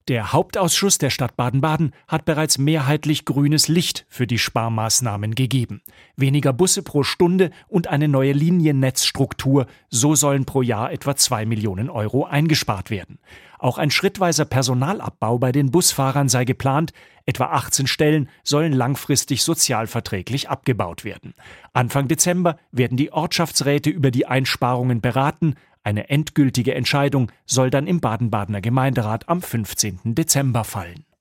Der Hauptausschuss der Stadt Baden-Baden hat bereits mehrheitlich grünes Licht für die Sparmaßnahmen gegeben. Weniger Busse pro Stunde und eine neue Liniennetzstruktur, so sollen pro Jahr etwa 2 Millionen Euro eingespart werden. Auch ein schrittweiser Personalabbau bei den Busfahrern sei geplant. Etwa 18 Stellen sollen langfristig sozialverträglich abgebaut werden. Anfang Dezember werden die Ortschaftsräte über die Einsparungen beraten. Eine endgültige Entscheidung soll dann im Baden-Badener Gemeinderat am 15. Dezember fallen.